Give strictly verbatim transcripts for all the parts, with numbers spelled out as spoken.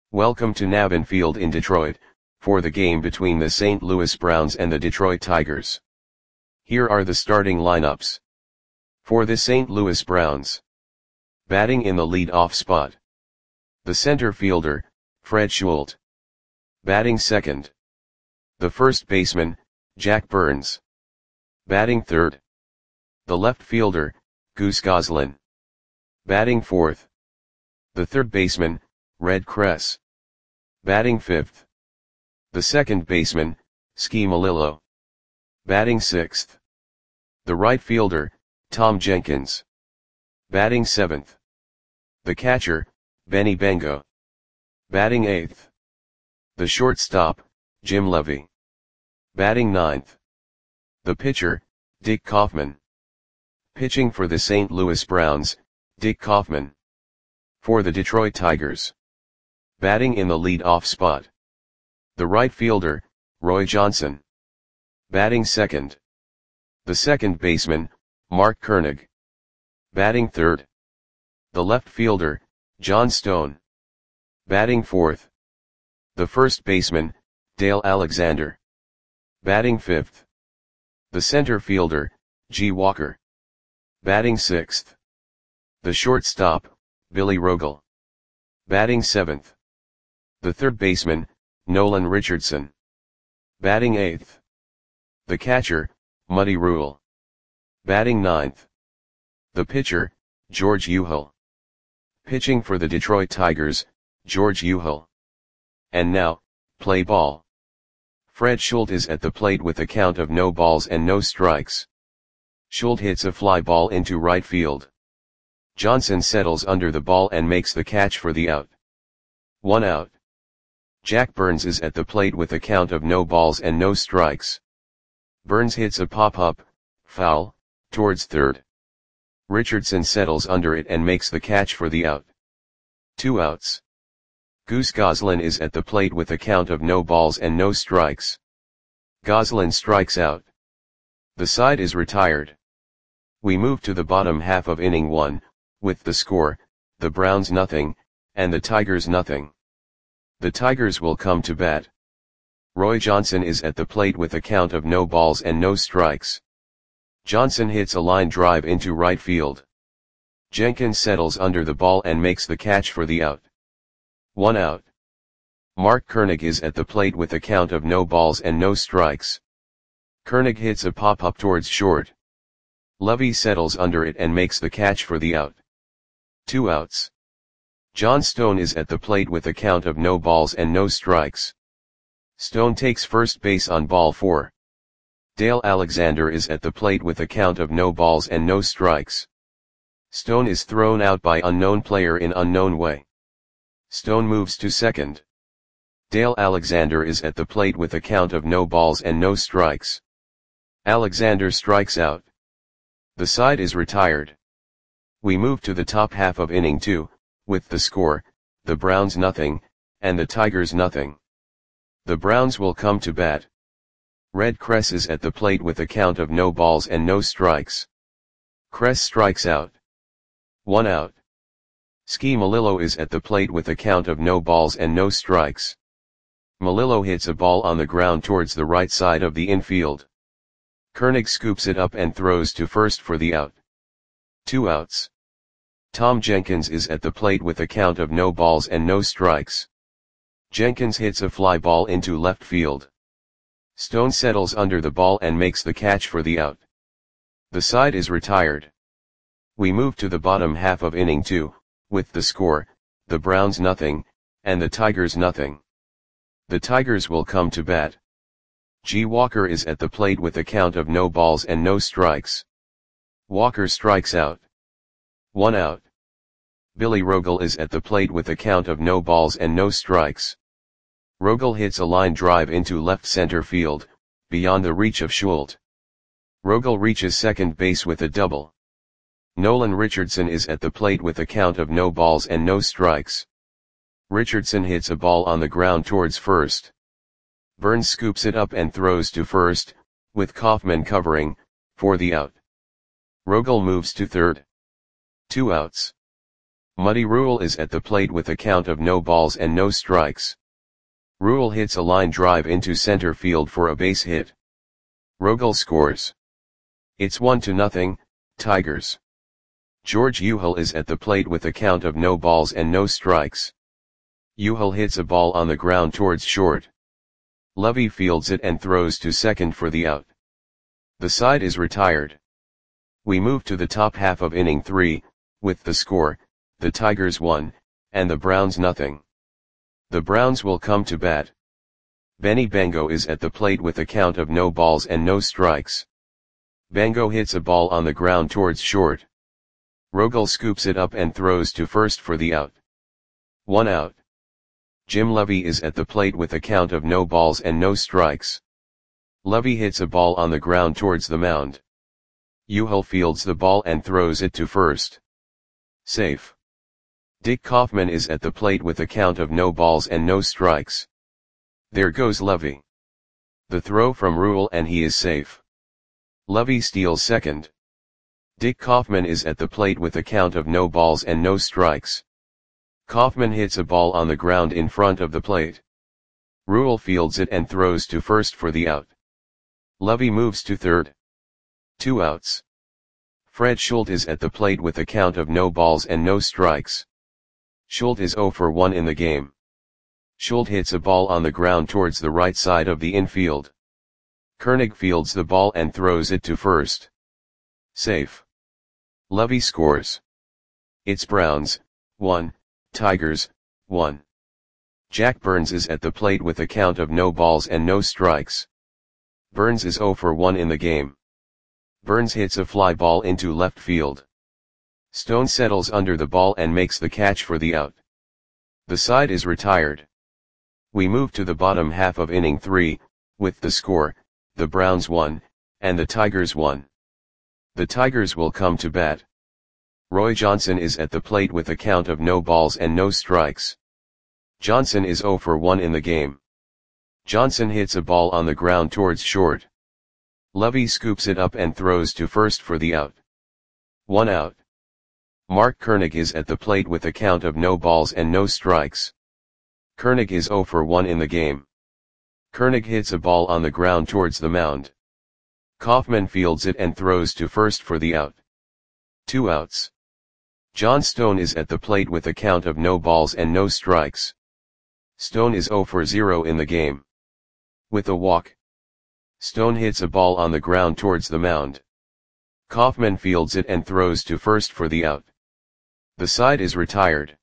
Welcome to Navin Field in Detroit, for the game between the Saint Louis Browns and the Detroit Tigers. Here are the starting lineups. For the Saint Louis Browns. Batting in the lead-off spot. The center fielder, Fred Schulte. Batting second. The first baseman, Jack Burns. Batting third. The left fielder, Goose Goslin. Batting fourth. The third baseman, Red Kress. Batting fifth. The second baseman, Ski Melillo. Batting sixth. The right fielder, Tom Jenkins. Batting seventh. The catcher, Benny Bengo. Batting eighth. The shortstop, Jim Levy. Batting ninth. The pitcher, Dick Kaufman. Pitching for the Saint Louis Browns, Dick Kaufman. For the Detroit Tigers. Batting in the lead-off spot. The right fielder, Roy Johnson. Batting second. The second baseman, Mark Koenig. Batting third. The left fielder, John Stone. Batting fourth. The first baseman, Dale Alexander. Batting fifth. The center fielder, G. Walker. Batting sixth. The shortstop, Billy Rogel. Batting seventh. The third baseman, Nolan Richardson. Batting eighth. The catcher, Muddy Rule. Batting ninth. The pitcher, George Uhl. Pitching for the Detroit Tigers, George Uhl. And now, play ball. Fred Schulte is at the plate with a count of no balls and no strikes. Schulte hits a fly ball into right field. Johnson settles under the ball and makes the catch for the out. One out. Jack Burns is at the plate with a count of no balls and no strikes. Burns hits a pop-up, foul, towards third. Richardson settles under it and makes the catch for the out. Two outs. Goose Goslin is at the plate with a count of no balls and no strikes. Goslin strikes out. The side is retired. We move to the bottom half of inning one, with the score, the Browns nothing, and the Tigers nothing. The Tigers will come to bat. Roy Johnson is at the plate with a count of no balls and no strikes. Johnson hits a line drive into right field. Jenkins settles under the ball and makes the catch for the out. One out. Mark Koenig is at the plate with a count of no balls and no strikes. Koenig hits a pop-up towards short. Levy settles under it and makes the catch for the out. Two outs. John Stone is at the plate with a count of no balls and no strikes. Stone takes first base on ball four. Dale Alexander is at the plate with a count of no balls and no strikes. Stone is thrown out by unknown player in unknown way. Stone moves to second. Dale Alexander is at the plate with a count of no balls and no strikes. Alexander strikes out. The side is retired. We move to the top half of inning two, with the score, the Browns nothing, and the Tigers nothing. The Browns will come to bat. Red Kress is at the plate with a count of no balls and no strikes. Kress strikes out. One out. Ski Melillo is at the plate with a count of no balls and no strikes. Melillo hits a ball on the ground towards the right side of the infield. Koenig scoops it up and throws to first for the out. Two outs. Tom Jenkins is at the plate with a count of no balls and no strikes. Jenkins hits a fly ball into left field. Stone settles under the ball and makes the catch for the out. The side is retired. We move to the bottom half of inning two, with the score, the Browns nothing, and the Tigers nothing. The Tigers will come to bat. G. Walker is at the plate with a count of no balls and no strikes. Walker strikes out. One out. Billy Rogel is at the plate with a count of no balls and no strikes. Rogel hits a line drive into left center field, beyond the reach of Schulte. Rogel reaches second base with a double. Nolan Richardson is at the plate with a count of no balls and no strikes. Richardson hits a ball on the ground towards first. Burns scoops it up and throws to first, with Kaufman covering, for the out. Rogel moves to third. Two outs. Muddy Rule is at the plate with a count of no balls and no strikes. Rule hits a line drive into center field for a base hit. Rogel scores. It's one to nothing, Tigers. George Uhel is at the plate with a count of no balls and no strikes. Uhel hits a ball on the ground towards short. Lovey fields it and throws to second for the out. The side is retired. We move to the top half of inning three, with the score, the Tigers one, and the Browns nothing. The Browns will come to bat. Benny Bango is at the plate with a count of no balls and no strikes. Bango hits a ball on the ground towards short. Rogel scoops it up and throws to first for the out. One out. Jim Lovey is at the plate with a count of no balls and no strikes. Lovey hits a ball on the ground towards the mound. Uhel fields the ball and throws it to first. Safe. Dick Kaufman is at the plate with a count of no balls and no strikes. There goes Lovey. The throw from Rule and he is safe. Lovey steals second. Dick Kaufman is at the plate with a count of no balls and no strikes. Kaufman hits a ball on the ground in front of the plate. Rule fields it and throws to first for the out. Lovey moves to third. Two outs. Fred Schultz is at the plate with a count of no balls and no strikes. Schultz is zero for one in the game. Schultz hits a ball on the ground towards the right side of the infield. Koenig fields the ball and throws it to first. Safe. Lovey scores. It's Browns, one, Tigers, one. Jack Burns is at the plate with a count of no balls and no strikes. Burns is zero for one in the game. Burns hits a fly ball into left field. Stone settles under the ball and makes the catch for the out. The side is retired. We move to the bottom half of inning three, with the score, the Browns one, and the Tigers one. The Tigers will come to bat. Roy Johnson is at the plate with a count of no balls and no strikes. Johnson is zero for one in the game. Johnson hits a ball on the ground towards short. Lovey scoops it up and throws to first for the out. One out. Mark Koenig is at the plate with a count of no balls and no strikes. Koenig is zero for one in the game. Koenig hits a ball on the ground towards the mound. Kaufman fields it and throws to first for the out. Two outs. John Stone is at the plate with a count of no balls and no strikes. Stone is zero for zero in the game. With a walk. Stone hits a ball on the ground towards the mound. Kaufman fields it and throws to first for the out. The side is retired.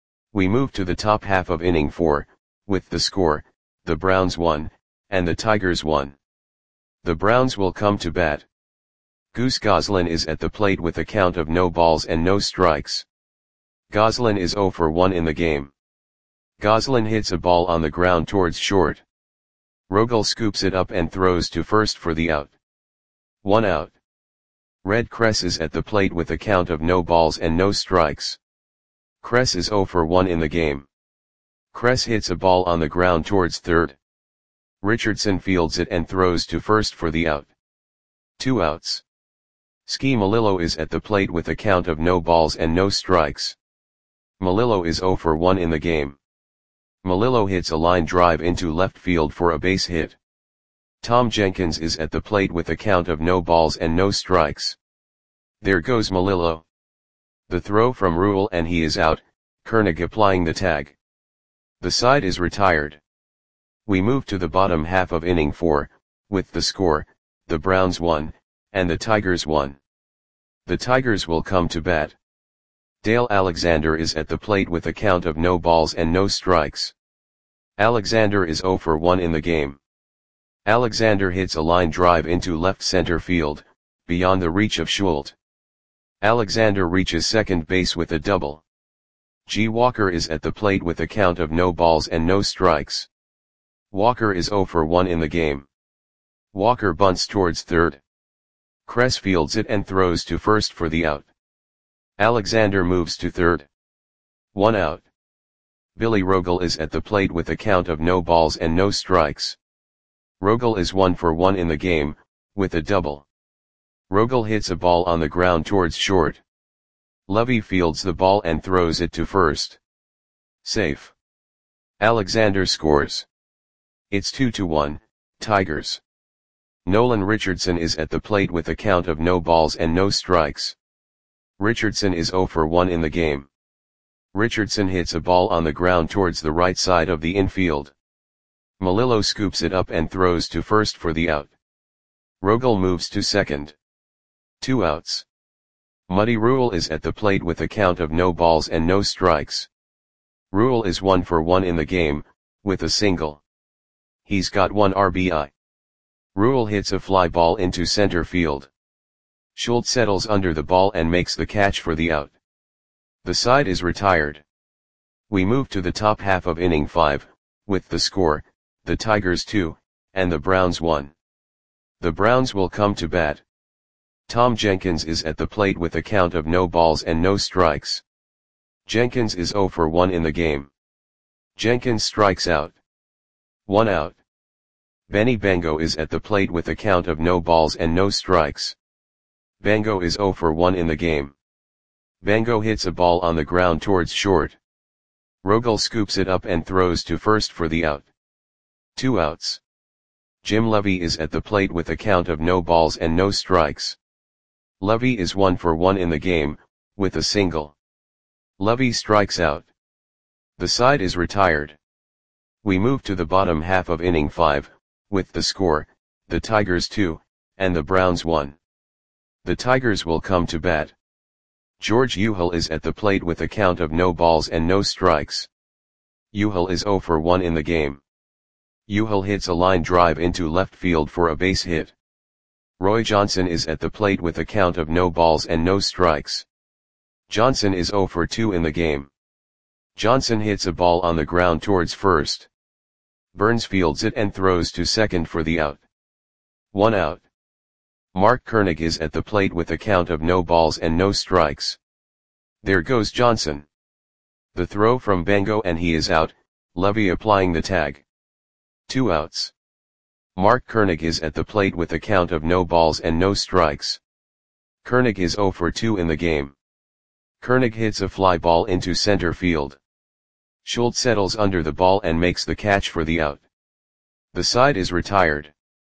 We move to the top half of inning four, with the score, the Browns one, and the Tigers one. The Browns will come to bat. Goose Goslin is at the plate with a count of no balls and no strikes. Goslin is zero for one in the game. Goslin hits a ball on the ground towards short. Rogel scoops it up and throws to first for the out. One out. Red Kress is at the plate with a count of no balls and no strikes. Kress is zero for one in the game. Kress hits a ball on the ground towards third. Richardson fields it and throws to first for the out. Two outs. Ski Malillo is at the plate with a count of no balls and no strikes. Malillo is zero for one in the game. Malillo hits a line drive into left field for a base hit. Tom Jenkins is at the plate with a count of no balls and no strikes. There goes Malillo. The throw from Rule and he is out, Koenig applying the tag. The side is retired. We move to the bottom half of inning four, with the score, the Browns one, and the Tigers one. The Tigers will come to bat. Dale Alexander is at the plate with a count of no balls and no strikes. Alexander is zero for one in the game. Alexander hits a line drive into left center field, beyond the reach of Schultz. Alexander reaches second base with a double. G. Walker is at the plate with a count of no balls and no strikes. Walker is zero for one in the game. Walker bunts towards third. Kress fields it and throws to first for the out. Alexander moves to third. One out. Billy Rogel is at the plate with a count of no balls and no strikes. Rogel is one for one in the game, with a double. Rogel hits a ball on the ground towards short. Levy fields the ball and throws it to first. Safe. Alexander scores. It's two to one, Tigers. Nolan Richardson is at the plate with a count of no balls and no strikes. Richardson is zero for one in the game. Richardson hits a ball on the ground towards the right side of the infield. Melillo scoops it up and throws to first for the out. Rogel moves to second. Two outs. Muddy Rule is at the plate with a count of no balls and no strikes. Rule is one for one in the game, with a single. He's got one R B I. Rule hits a fly ball into center field. Schultz settles under the ball and makes the catch for the out. The side is retired. We move to the top half of inning five, with the score, the Tigers two, and the Browns one. The Browns will come to bat. Tom Jenkins is at the plate with a count of no balls and no strikes. Jenkins is zero for one in the game. Jenkins strikes out. One out. Benny Bango is at the plate with a count of no balls and no strikes. Bango is zero for one in the game. Bango hits a ball on the ground towards short. Rogel scoops it up and throws to first for the out. Two outs. Jim Levy is at the plate with a count of no balls and no strikes. Levy is one for one in the game, with a single. Levy strikes out. The side is retired. We move to the bottom half of inning five, with the score, the Tigers two, and the Browns one. The Tigers will come to bat. George Uhel is at the plate with a count of no balls and no strikes. Uhel is zero for one in the game. Uhel hits a line drive into left field for a base hit. Roy Johnson is at the plate with a count of no balls and no strikes. Johnson is zero for two in the game. Johnson hits a ball on the ground towards first. Burns fields it and throws to second for the out. One out. Mark Koenig is at the plate with a count of no balls and no strikes. There goes Johnson. The throw from Bango and he is out, Levy applying the tag. Two outs. Mark Koenig is at the plate with a count of no balls and no strikes. Koenig is zero for two in the game. Koenig hits a fly ball into center field. Schultz settles under the ball and makes the catch for the out. The side is retired.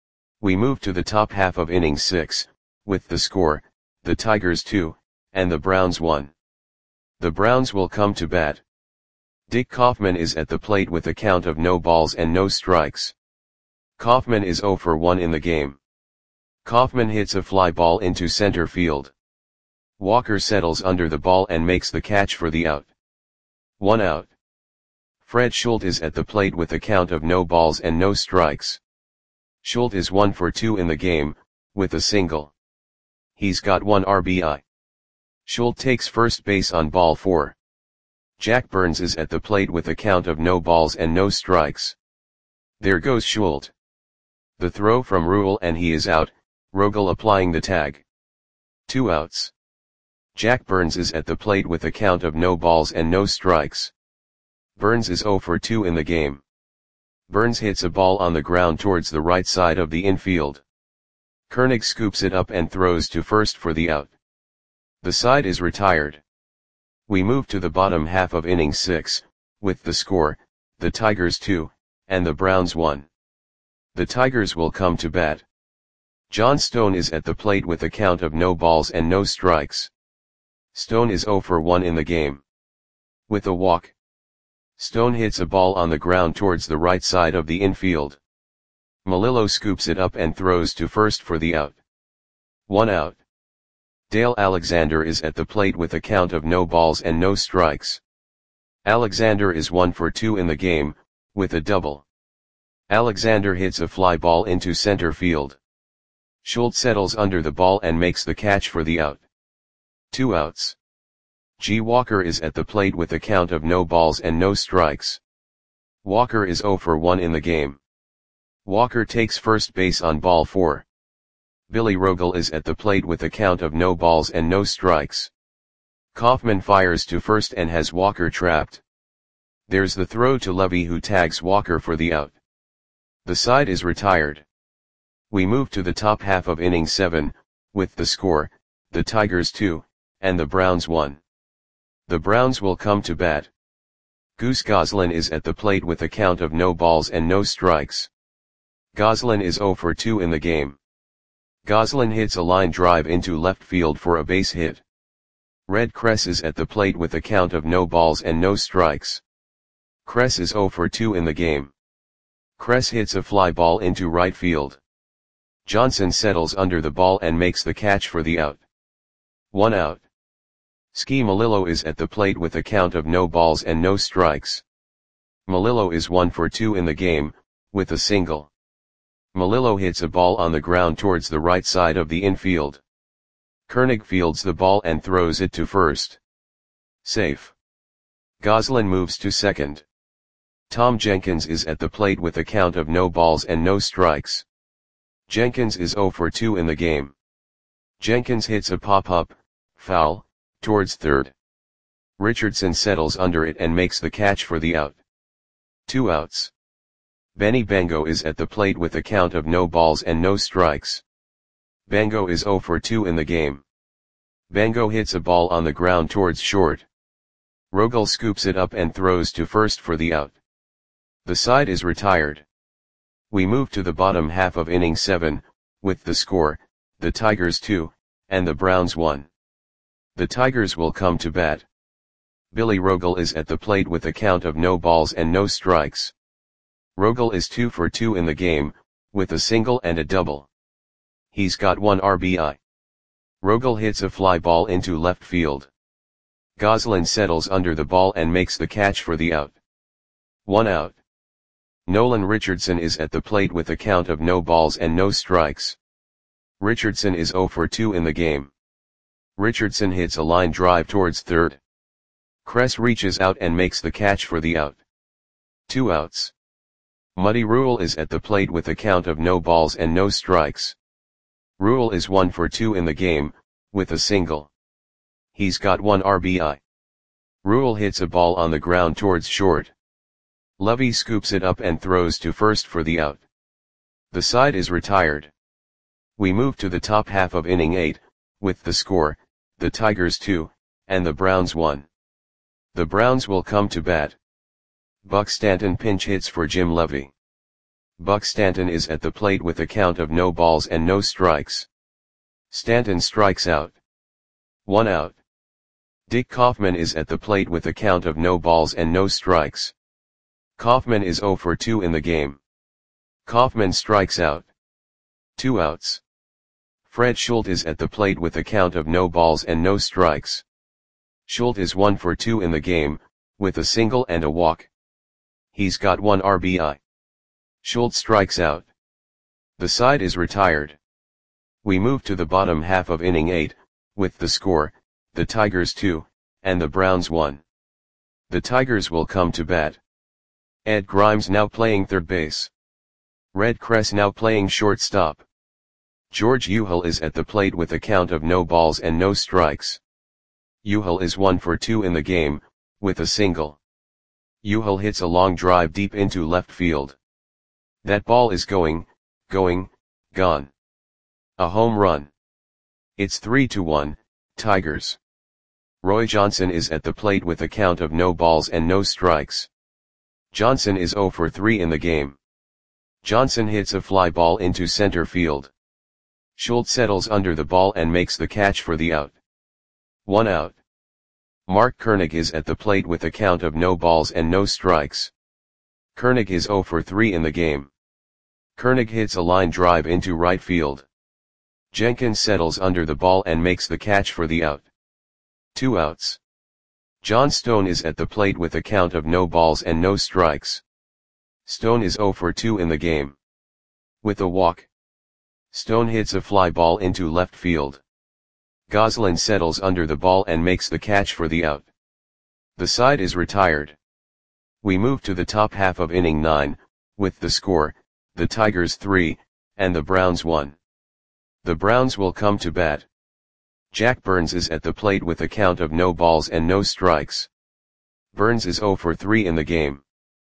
We move to the top half of inning six, with the score, the Tigers two, and the Browns one. The Browns will come to bat. Dick Kaufman is at the plate with a count of no balls and no strikes. Kaufman is zero for one in the game. Kaufman hits a fly ball into center field. Walker settles under the ball and makes the catch for the out. One out. Fred Schultz is at the plate with a count of no balls and no strikes. Schultz is one for two in the game, with a single. He's got one R B I. Schultz takes first base on ball four. Jack Burns is at the plate with a count of no balls and no strikes. There goes Schultz. The throw from Rule and he is out, Rogel applying the tag. Two outs. Jack Burns is at the plate with a count of no balls and no strikes. Burns is zero for two in the game. Burns hits a ball on the ground towards the right side of the infield. Koenig scoops it up and throws to first for the out. The side is retired. We move to the bottom half of inning six, with the score, the Tigers two, and the Browns one. The Tigers will come to bat. John Stone is at the plate with a count of no balls and no strikes. Stone is zero for one in the game. With a walk. Stone hits a ball on the ground towards the right side of the infield. Melillo scoops it up and throws to first for the out. One out. Dale Alexander is at the plate with a count of no balls and no strikes. Alexander is one for two in the game, with a double. Alexander hits a fly ball into center field. Schultz settles under the ball and makes the catch for the out. Two outs. G. Walker is at the plate with a count of no balls and no strikes. Walker is zero for one in the game. Walker takes first base on ball four. Billy Rogel is at the plate with a count of no balls and no strikes. Kaufman fires to first and has Walker trapped. There's the throw to Levy who tags Walker for the out. The side is retired. We move to the top half of inning seven, with the score, the Tigers two, and the Browns one. The Browns will come to bat. Goose Goslin is at the plate with a count of no balls and no strikes. Goslin is oh for two in the game. Goslin hits a line drive into left field for a base hit. Red Cress is at the plate with a count of no balls and no strikes. Cress is oh for two in the game. Cress hits a fly ball into right field. Johnson settles under the ball and makes the catch for the out. One out. Ski Melillo is at the plate with a count of no balls and no strikes. Melillo is one for two in the game, with a single. Melillo hits a ball on the ground towards the right side of the infield. Koenig fields the ball and throws it to first. Safe. Goslin moves to second. Tom Jenkins is at the plate with a count of no balls and no strikes. Jenkins is oh for two in the game. Jenkins hits a pop-up, foul, towards third. Richardson settles under it and makes the catch for the out. Two outs. Benny Bango is at the plate with a count of no balls and no strikes. Bango is oh for two in the game. Bango hits a ball on the ground towards short. Rogel scoops it up and throws to first for the out. The side is retired. We move to the bottom half of inning seven, with the score, the Tigers two, and the Browns one. The Tigers will come to bat. Billy Rogel is at the plate with a count of no balls and no strikes. Rogel is two for two in the game, with a single and a double. He's got one R B I. Rogel hits a fly ball into left field. Goslin settles under the ball and makes the catch for the out. One out. Nolan Richardson is at the plate with a count of no balls and no strikes. Richardson is oh for two in the game. Richardson hits a line drive towards third. Cress reaches out and makes the catch for the out. Two outs. Muddy Rule is at the plate with a count of no balls and no strikes. Rule is one for two in the game, with a single. He's got one R B I. Rule hits a ball on the ground towards short. Lovey scoops it up and throws to first for the out. The side is retired. We move to the top half of inning eight, with the score, the Tigers two, and the Browns one. The Browns will come to bat. Buck Stanton pinch hits for Jim Levy. Buck Stanton is at the plate with a count of no balls and no strikes. Stanton strikes out. One out. Dick Kaufman is at the plate with a count of no balls and no strikes. Kaufman is oh for two in the game. Kaufman strikes out. Two outs. Fred Schultz is at the plate with a count of no balls and no strikes. Schultz is one for two in the game, with a single and a walk. He's got one R B I. Schultz strikes out. The side is retired. We move to the bottom half of inning eight, with the score, the Tigers two, and the Browns one. The Tigers will come to bat. Ed Grimes now playing third base. Red Cress now playing shortstop. George Uhel is at the plate with a count of no balls and no strikes. Uhel is one for two in the game, with a single. Uhel hits a long drive deep into left field. That ball is going, going, gone. A home run. It's three to one, Tigers. Roy Johnson is at the plate with a count of no balls and no strikes. Johnson is oh for three in the game. Johnson hits a fly ball into center field. Schultz settles under the ball and makes the catch for the out. One out. Mark Koenig is at the plate with a count of no balls and no strikes. Koenig is oh for three in the game. Koenig hits a line drive into right field. Jenkins settles under the ball and makes the catch for the out. Two outs. John Stone is at the plate with a count of no balls and no strikes. Stone is oh for two in the game. With a walk. Stone hits a fly ball into left field. Goslin settles under the ball and makes the catch for the out. The side is retired. We move to the top half of inning nine, with the score, the Tigers three, and the Browns one. The Browns will come to bat. Jack Burns is at the plate with a count of no balls and no strikes. Burns is oh for three in the game.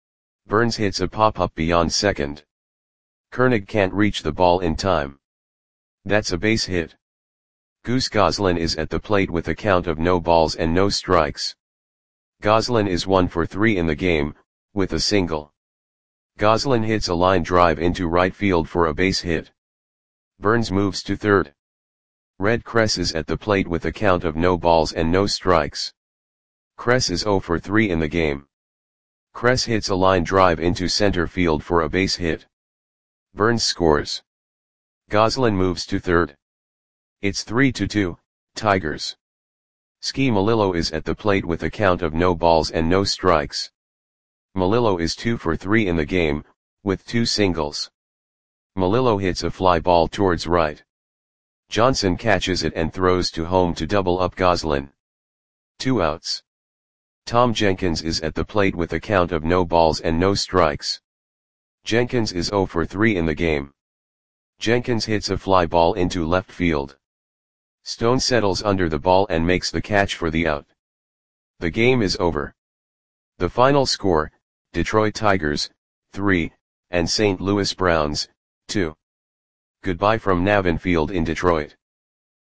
Burns hits a pop-up beyond second. Koenig can't reach the ball in time. That's a base hit. Goose Goslin is at the plate with a count of no balls and no strikes. Goslin is one for three in the game, with a single. Goslin hits a line drive into right field for a base hit. Burns moves to third. Red Cress is at the plate with a count of no balls and no strikes. Cress is zero for three in the game. Cress hits a line drive into center field for a base hit. Burns scores. Goslin moves to third. It's three to two, Tigers. Ski Melillo is at the plate with a count of no balls and no strikes. Melillo is two for three in the game, with two singles. Melillo hits a fly ball towards right. Johnson catches it and throws to home to double up Goslin. Two outs. Tom Jenkins is at the plate with a count of no balls and no strikes. Jenkins is zero for three in the game. Jenkins hits a fly ball into left field. Stone settles under the ball and makes the catch for the out. The game is over. The final score, Detroit Tigers, three, and Saint Louis Browns, two. Goodbye from Navin Field in Detroit.